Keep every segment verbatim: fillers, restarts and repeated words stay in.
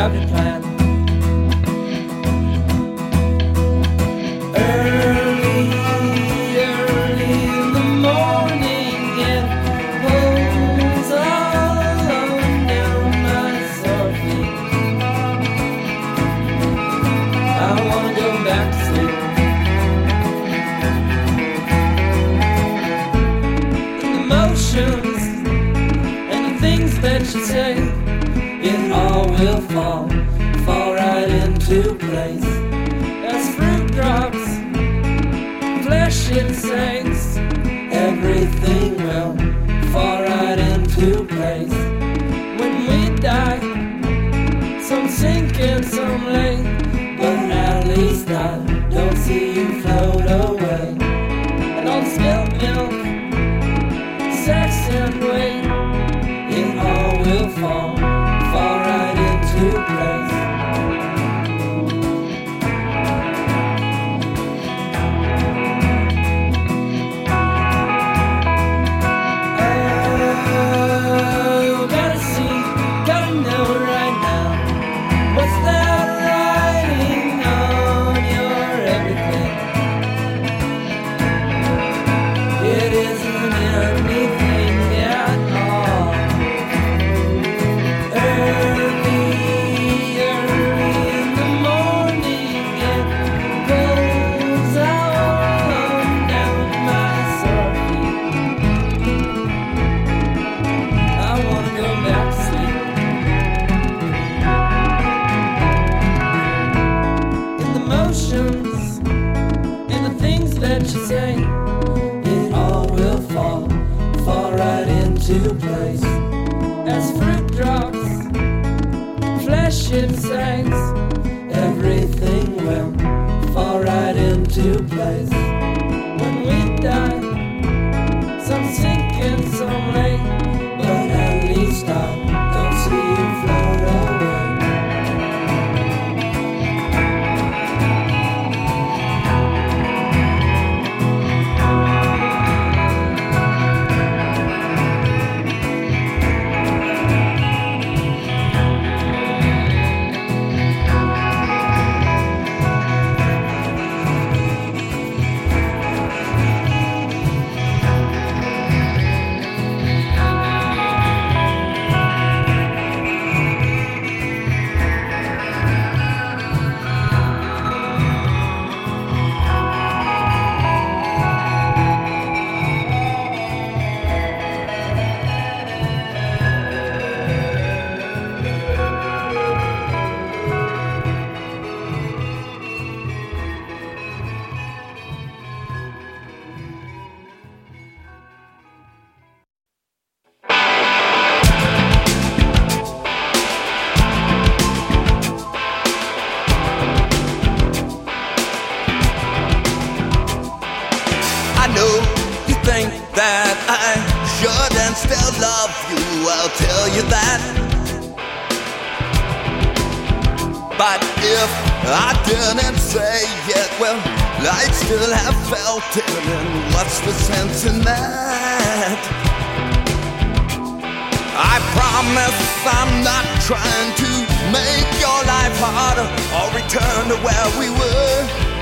have your plan. Early, early in the morning, it pulls all alone down my sore feet. I wanna go back to sleep. And the motions and the things that you say, it all will fall, fall right into place. As fruit drops, flesh it sinks, everything will fall right into place. When we die, some sink and some lay, but at least I don't see you float away. And all the spilled milk, sex and weight, it all will fall, fall right into place. Oh, gotta see, gotta know right now. What's that writing on your everything? It isn't anything at all. Early, early in the morning, it pulls all down my sore feet. I wanna go back to sleep. In the motions and the things that you say, it all will fall, fall right into place. As fruit drops, flesh it sinks, everything will fall right into place. When we die, some sink and some lay, but at least I don't see you float away. I know you think that I should and still love you, I'll tell you that. But if I didn't say it, well, I'd still have felt it, and what's the sense in that? I promise I'm not trying to make your life harder or return to where we were.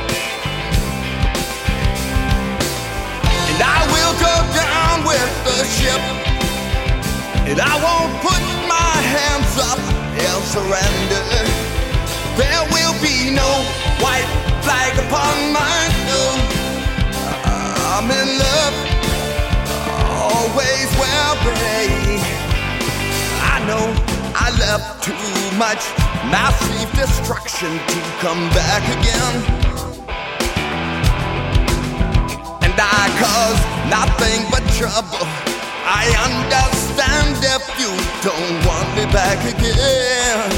And I will go down with the ship, and I won't put my hands up and surrender. There will be no white flag upon my door. I'm in love, always will be. I know I left too much massive destruction to come back again. And I cause nothing but trouble. I understand if you don't want me back again.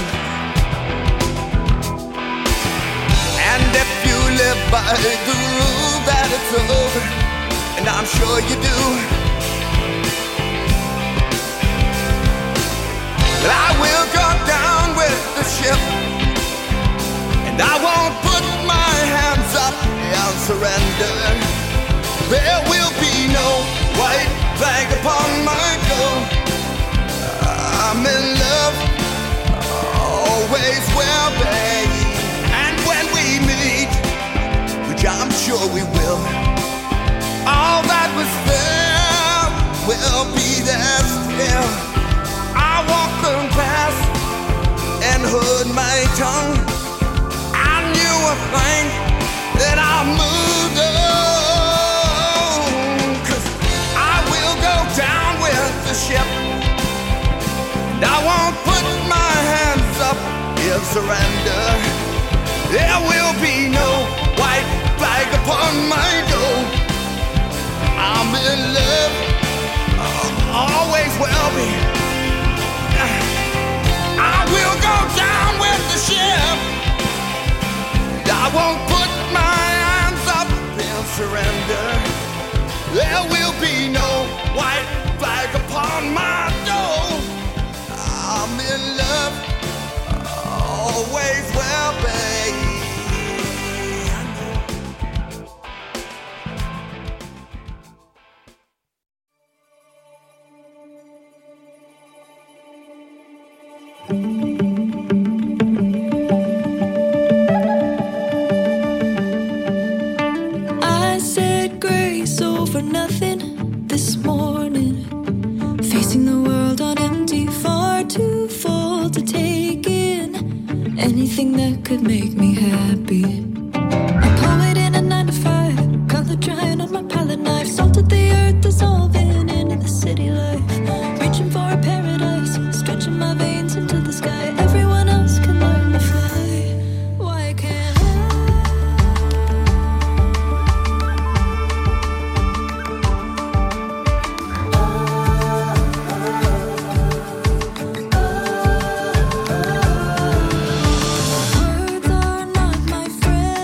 And if you live by the rule that it's over, and I'm sure you do, but I will go down with the ship, and I won't put my hands up and surrender. There will be no white flag upon my door. I'm in love, always tongue, I knew a thing that I moved on. 'Cause I will go down with the ship, and I won't put my hands up in surrender. There will be no white flag upon my door. I'm in love, always will be. I will go down with the ship, and I won't put my hands up in surrender. There will be no white flag upon my door. I'm in love, always will be. I said grace over nothing this morning, facing the world on empty, far too full to take in anything that could make me happy. A poet in a nine to five, color drying on my palette knife, salted the earth, dissolving into the city life, reaching for a paradise, stretching my veins into the sky. Everyone else can learn to fly. Why can't I? Words are not my friend.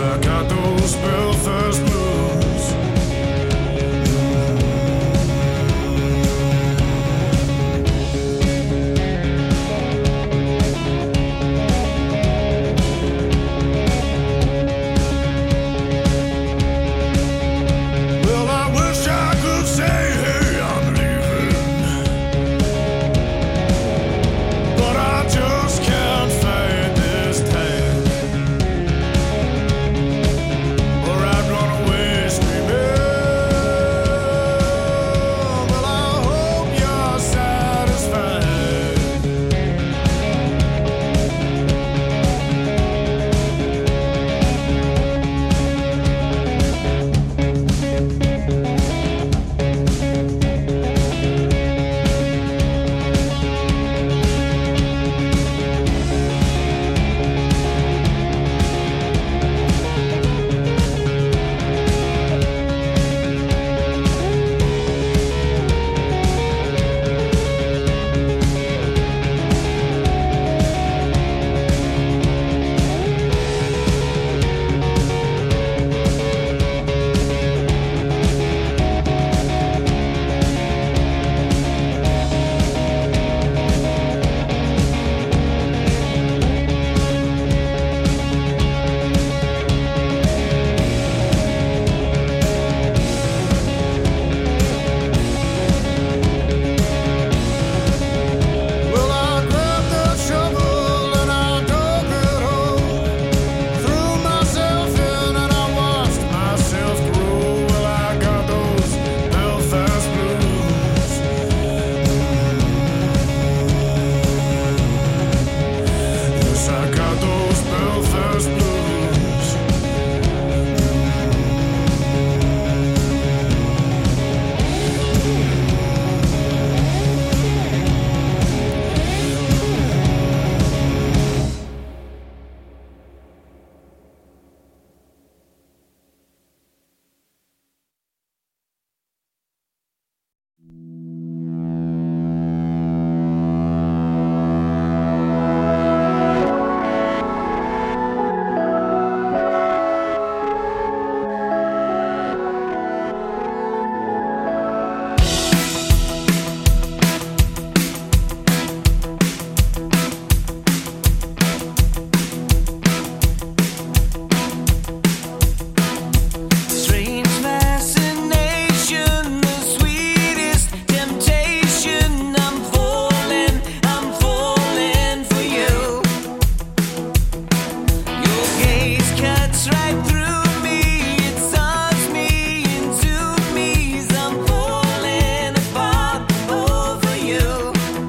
I got those Belfast blues. Well, I wish I could say, hey, I'm leaving, but I just can't fight this time. Or I'd run away screaming. Well, I hope you're satisfied. Well, I grabbed the shovel and I dug it hole, threw myself in and I watched myself grow. Well, I got those Belfast blues. Yes, I got those Belfast blues. Strange fascination, the sweetest temptation. I'm falling, I'm falling for you. Your gaze cuts right through me, it sucks me into me. I'm falling apart over you.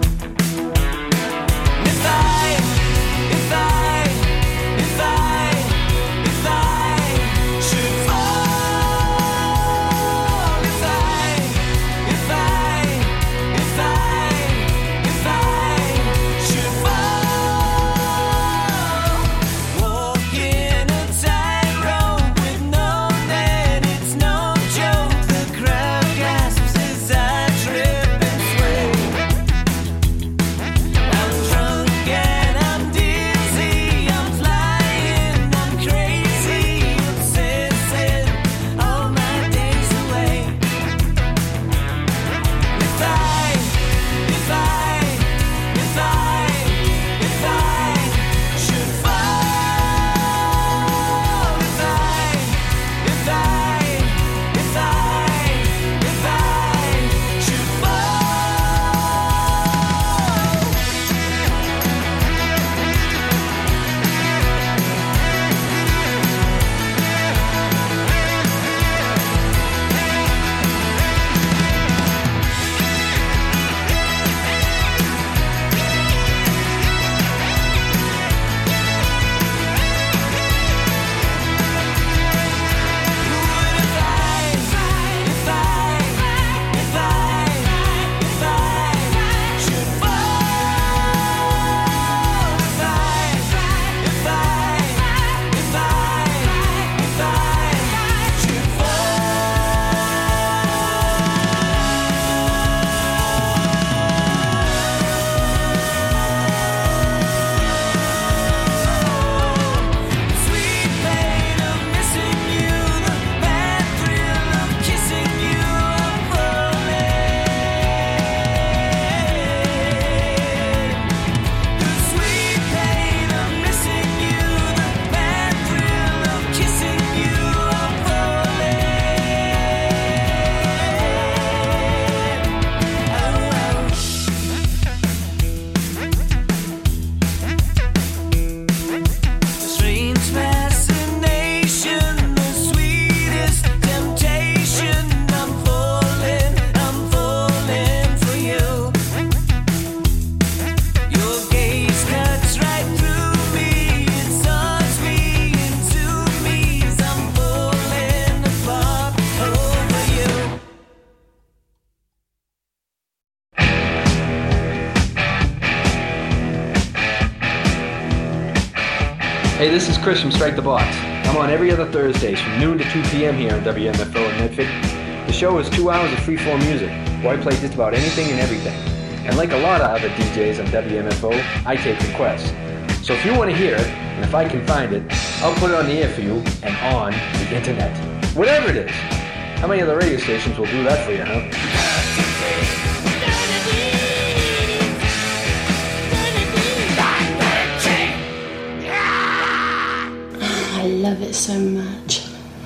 If I, if I, if I, if I should fall, if I, if I, if I, if I should fall, walking a tightrope this is Chris from Strike the Box. I'm on every other Thursdays from noon to two p.m. here on W M F O in Medford. The show is two hours of free-form music, where I play just about anything and everything. And like a lot of other D Js on W M F O, I take requests. So if you want to hear it, and if I can find it, I'll put it on the air for you and on the internet. Whatever it is. How many other radio stations will do that for you, huh? I love it so much.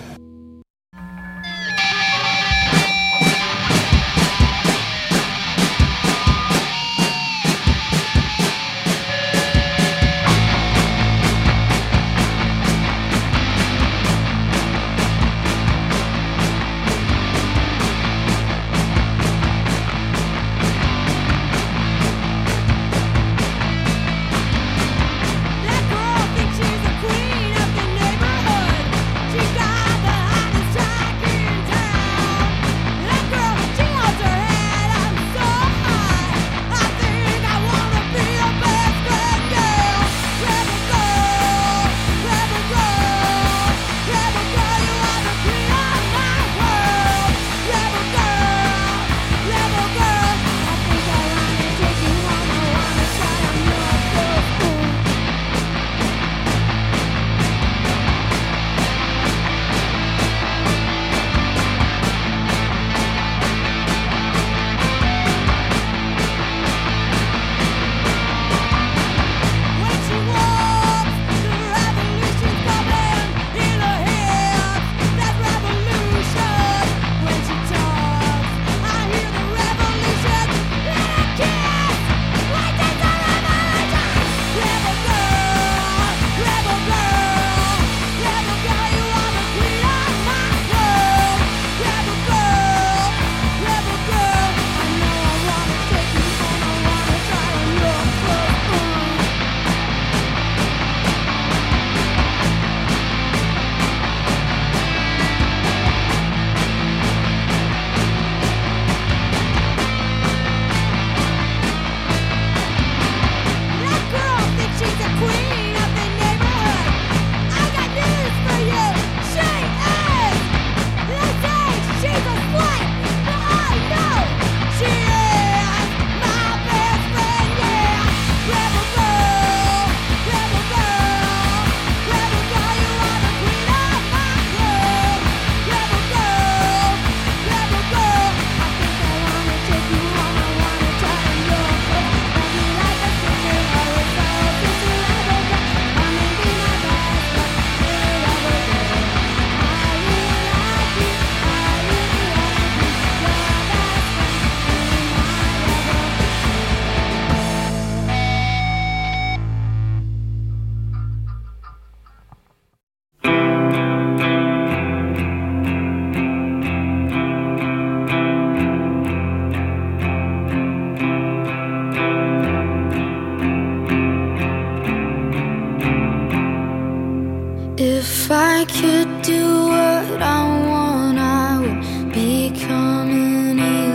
If I could do what I want, I would become an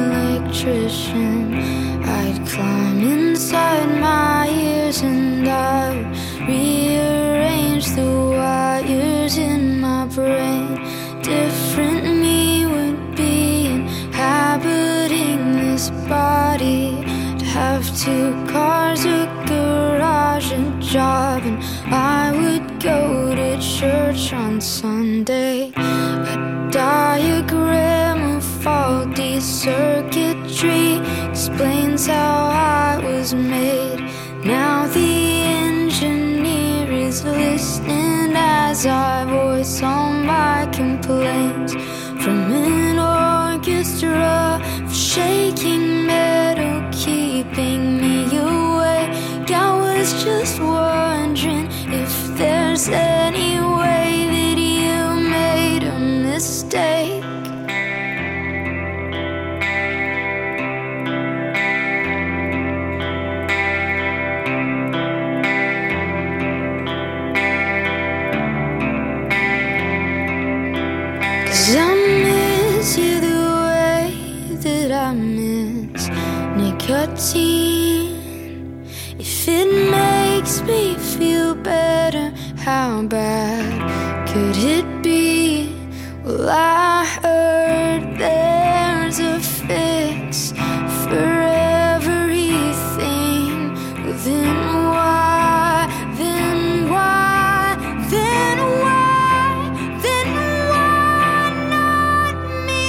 electrician. I'd climb inside my ears and I would rearrange the wires in my brain. Different me would be inhabiting this body. To have two cars, a garage, a job, and I would go to church on Sunday. A diagram of faulty circuitry explains how I was made. Now the engineer is listening as I voice all my complaints. From an orchestra of shaking metal keeping me awake. I was just wondering if there's any way that you made a mistake. Cause I miss you the way that I miss nicotine. If it makes me feel better, how bad could it be? Well, I heard there's a fix for everything. Well, then why, then why, then why, then why not me?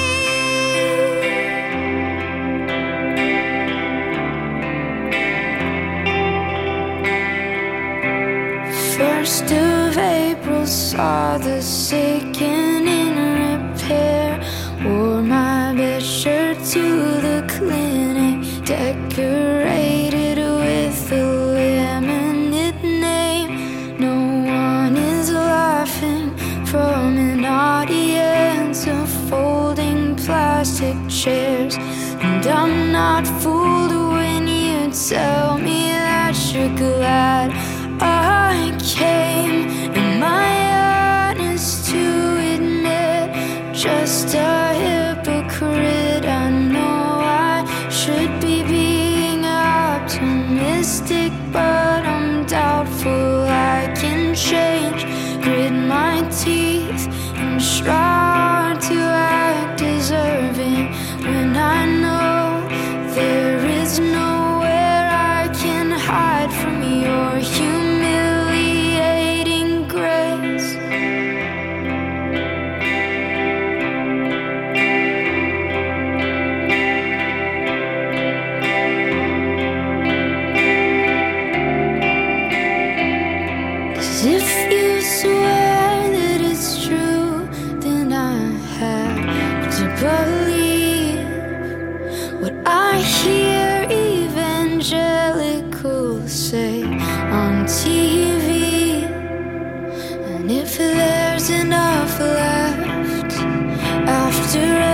First of April saw the sick and in repair. Wore my best shirt to the clinic, decorated with a laminate name. No one is laughing from an audience of folding plastic chairs. And I'm not fooled when you tell me that you're glad I came. Am I honest to admit, just a hypocrite? I know I should be being optimistic, but I'm doubtful I can change. Grit my teeth and try to act deserving when I know there is nowhere I can hide from your humiliating grace. If you swear that it's true, then I have to believe what I hear evangelicals say on T V. And if there's enough left after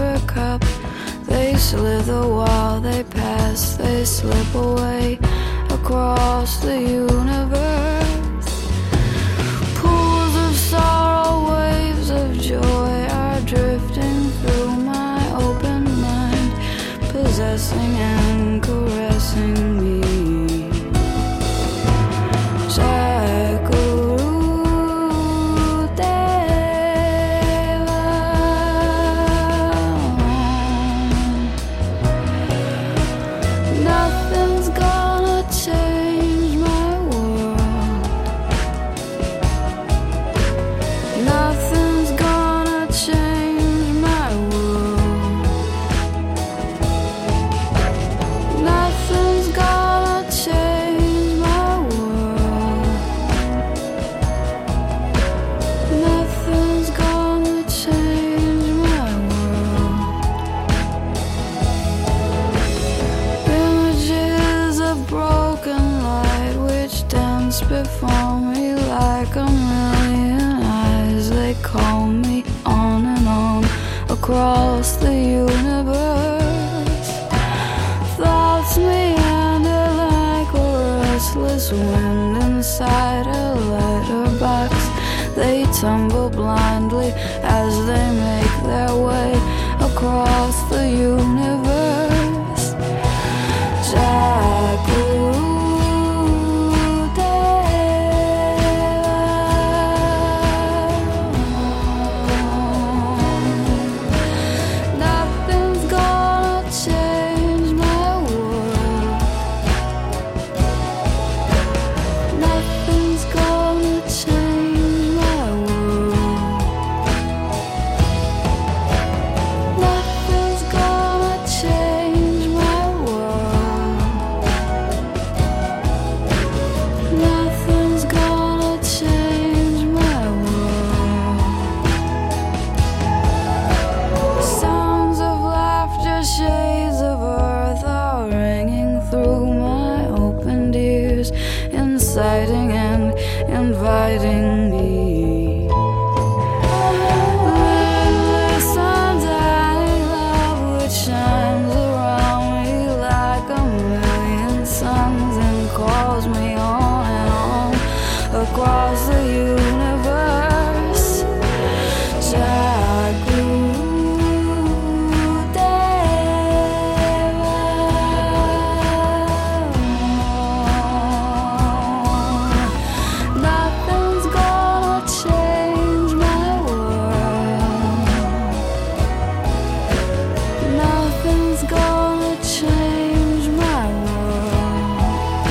silver cup. They slither while they pass, they slip away across the universe. Pools of sorrow, waves of joy are drifting through my open mind, possessing and caressing me. Nothing's gonna change my world. Nothing's gonna change my world. Nothing's gonna change my world. Nothing's gonna change my world. Images of broken light which dance before me like a million eyes. They call me on and on across the universe. Thoughts meander like a restless wind inside a letterbox. They tumble blindly as they make their way across the universe. Nothing's gonna change my world. Nothing's gonna change my world. Nothing's gonna change my world. Nothing's gonna change my world. Sounds of laughter, shades of earth are ringing through my opened ears, inciting and inviting me. Limitless, undying love which shines around me like a million suns and calls me on and on across the universe. Nothing's gonna change my world. Nothing's gonna change my world.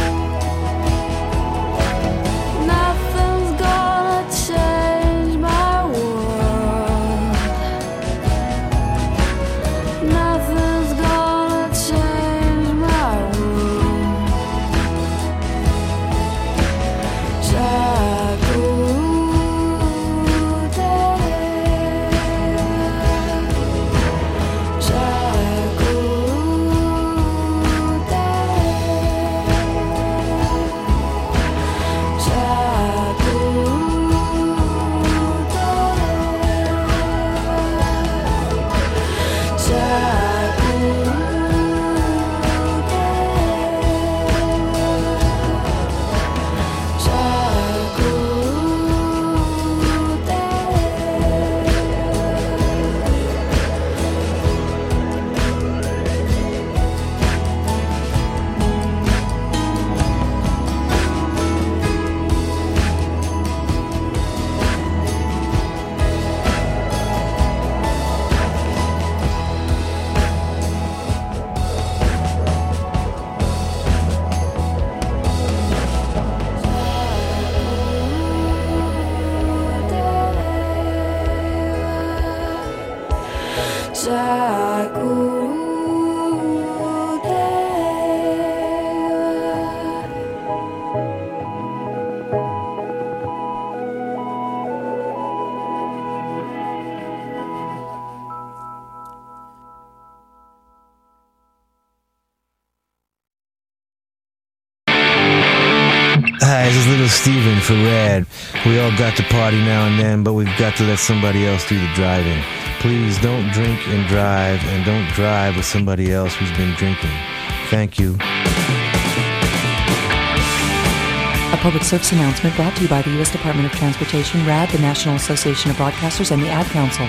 Nothing's gonna change my world. Nothing's gonna change my Hi, this is Little Steven for Rad. We all got to party now and then, but we've got to let somebody else do the driving. Please don't drink and drive, and don't drive with somebody else who's been drinking. Thank you. A public service announcement brought to you by the U S Department of Transportation, R A D, the National Association of Broadcasters, and the Ad Council.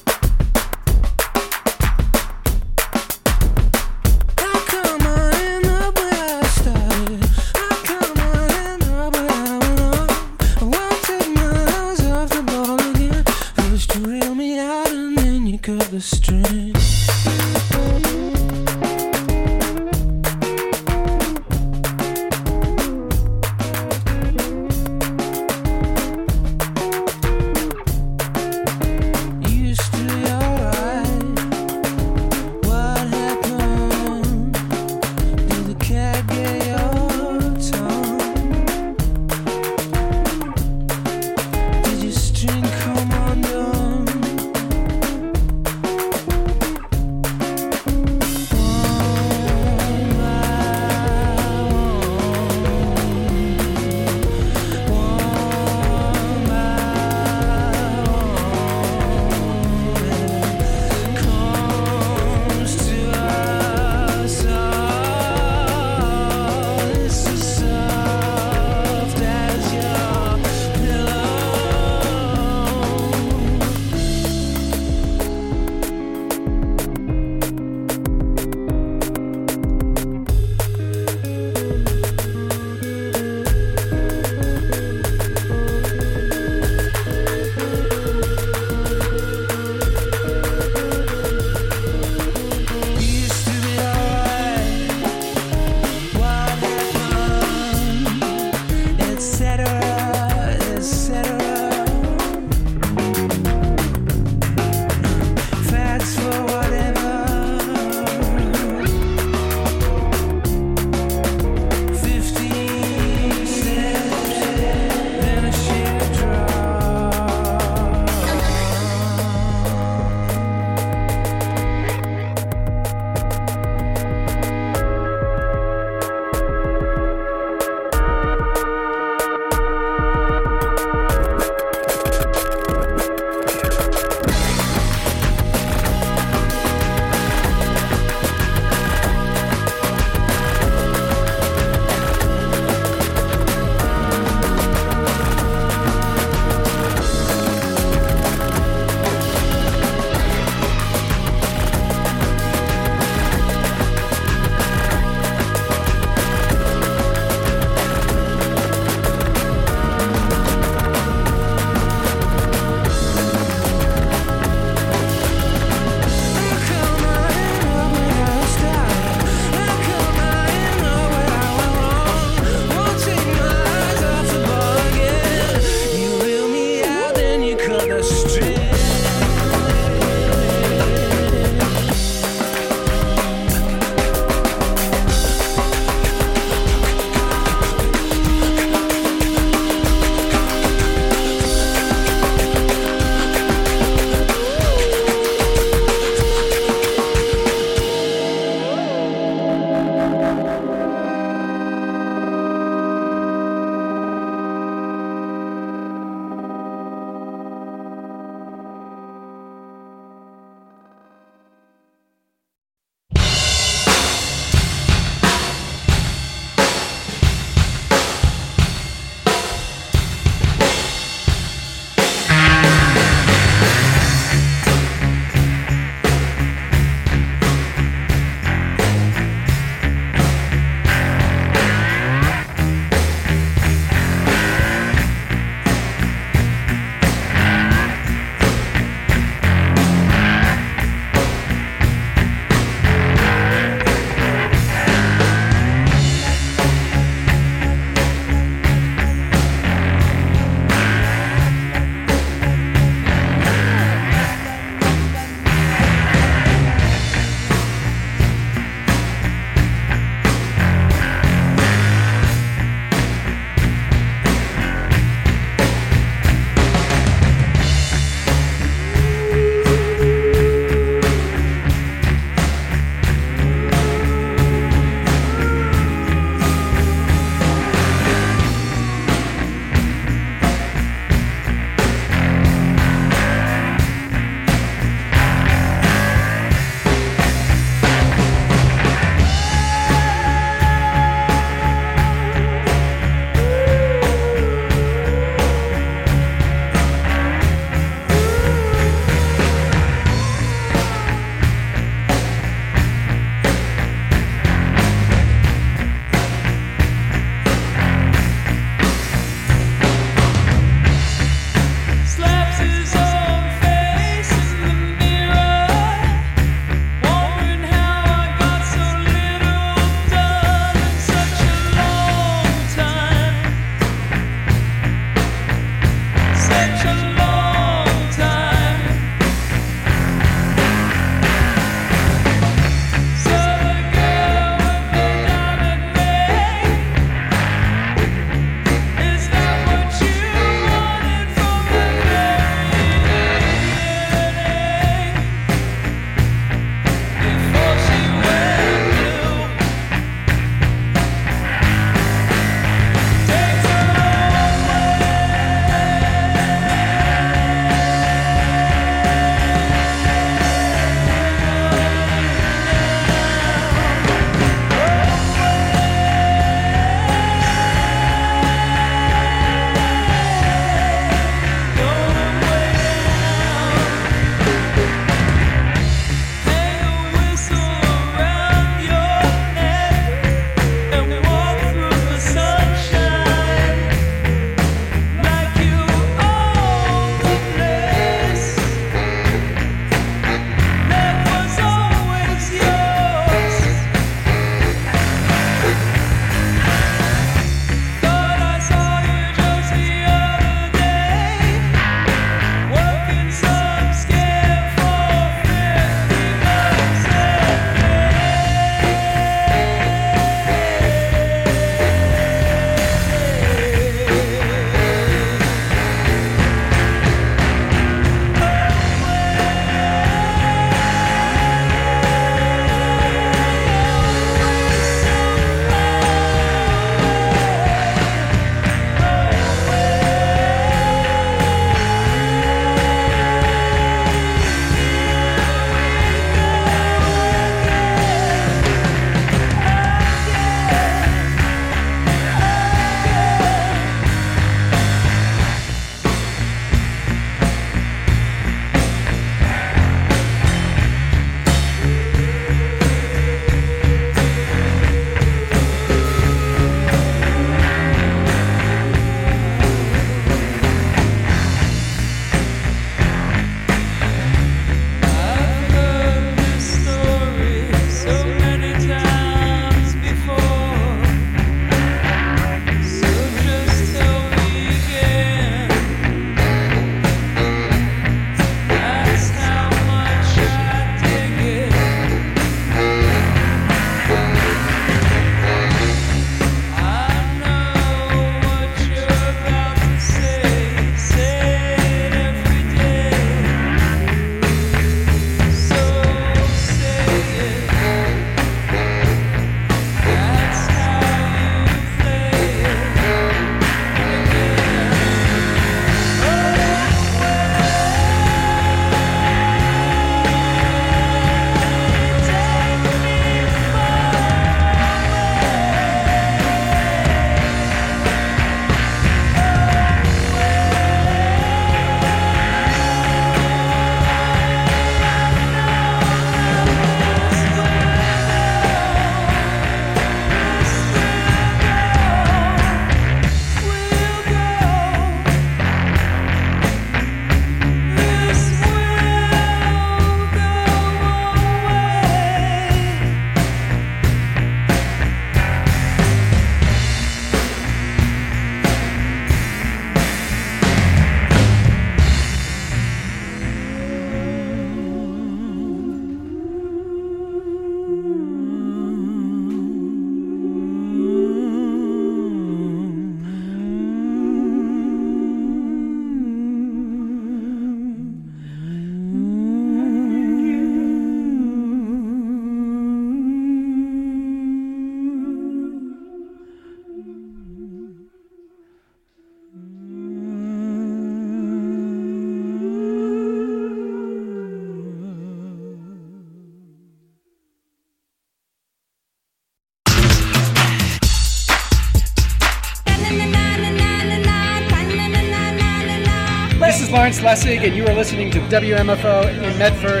Lawrence Lessig, and you are listening to W M F O in Medford.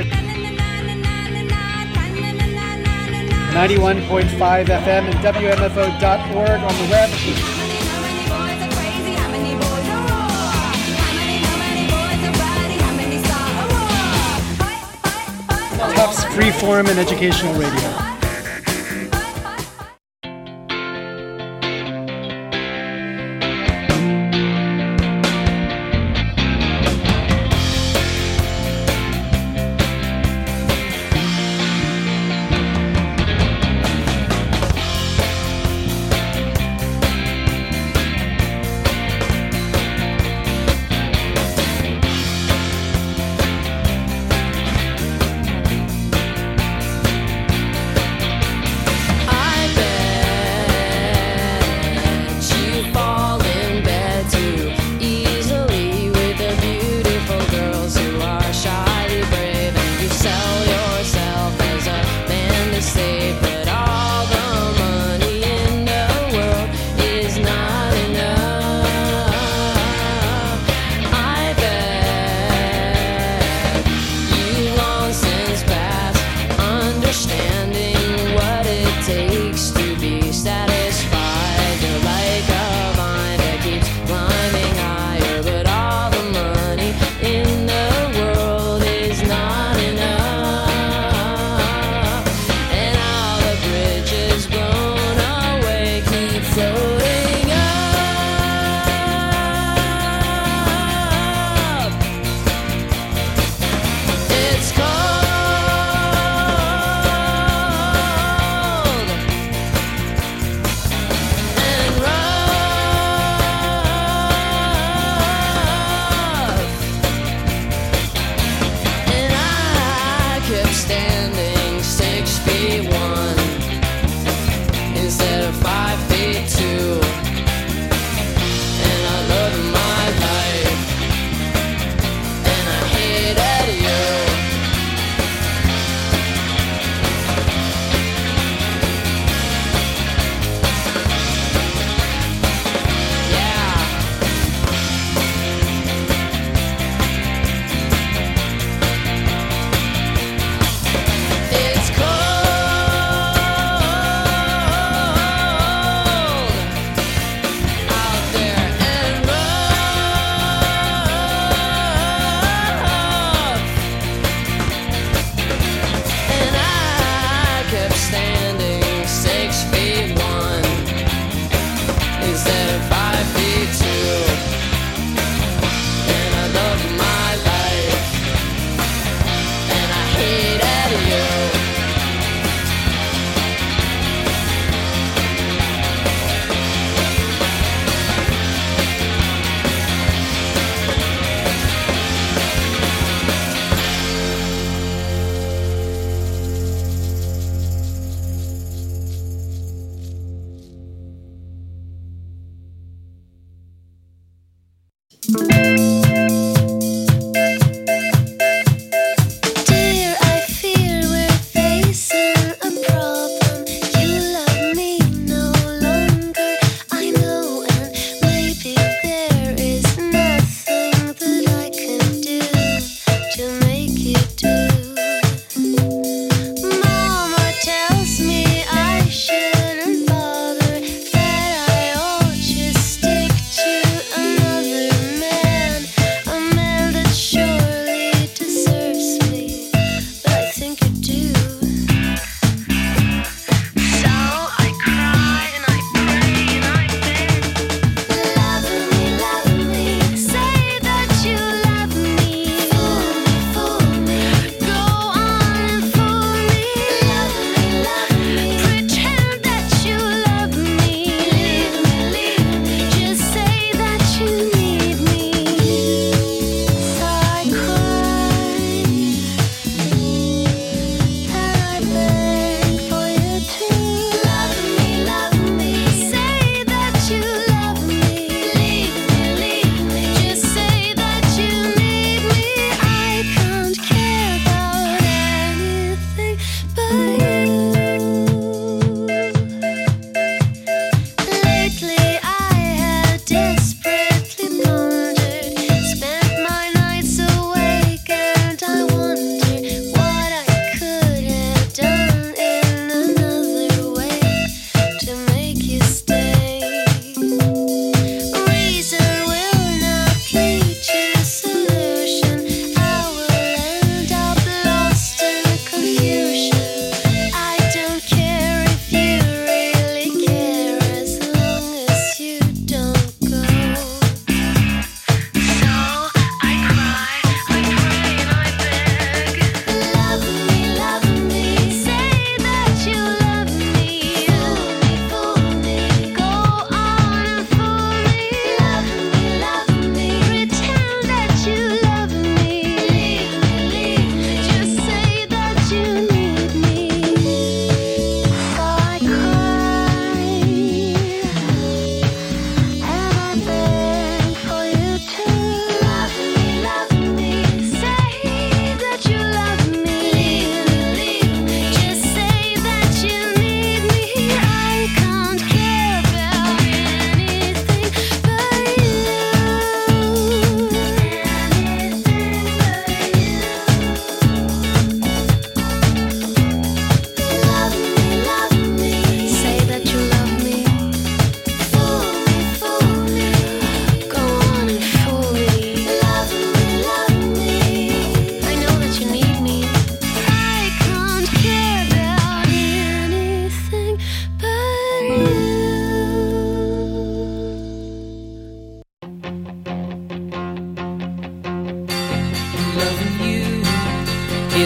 ninety-one point five F M and W M F O dot org on the web. Tufts Freeform and Educational Radio.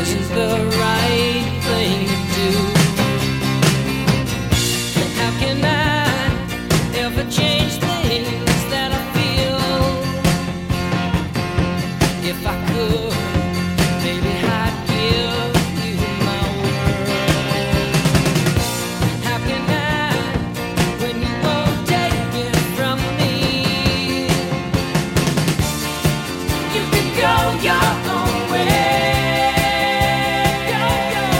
isn't the right thing to do. And how can I ever change things that I feel? If I could, maybe I'd give you my word. How can I, when you won't take it from me? You can go your own way. Go your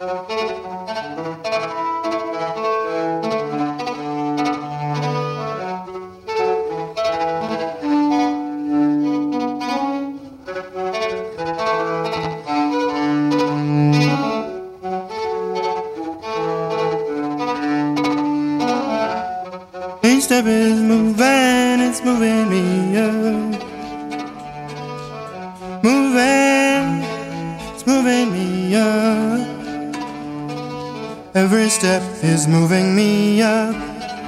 Each step is moving, it's moving me up. Moving, it's moving me up. Every step is moving me up.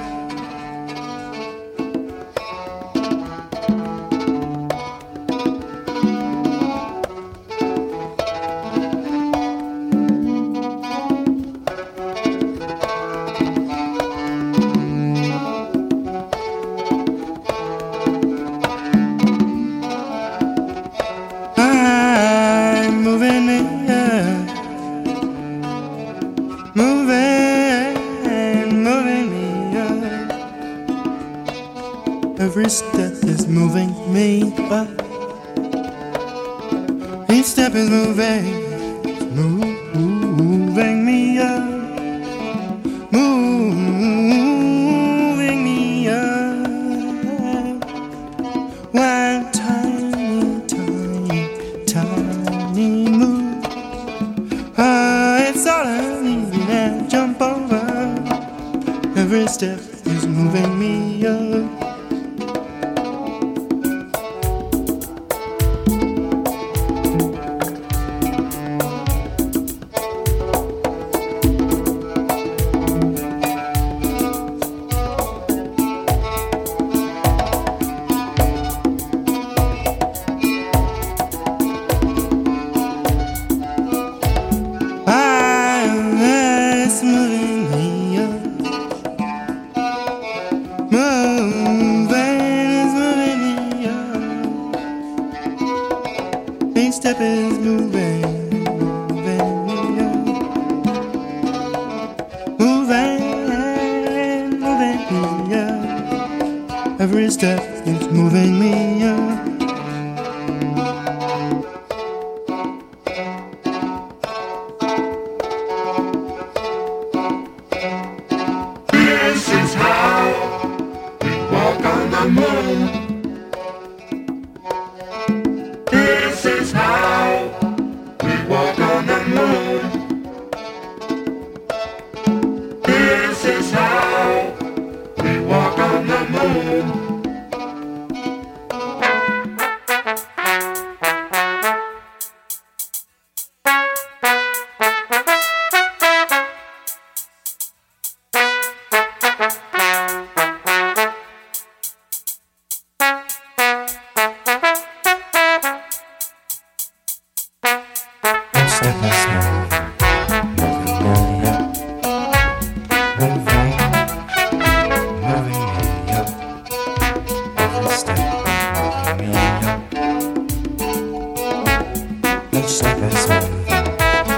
I'm moving me up. Moving, moving me up. Every step is moving me up. Each step is moving, moving me up. Moving me up. One tiny, tiny, tiny move. Ah, it's all I need to jump over. Every step is moving me up. It's moving me up. Moving, it's moving me up. Each step is moving, moving me up. Moving, moving me up. Every step is moving me up. This is how we walk on the moon. This is how we walk on the moon. This is how we walk on the moon. Step is small.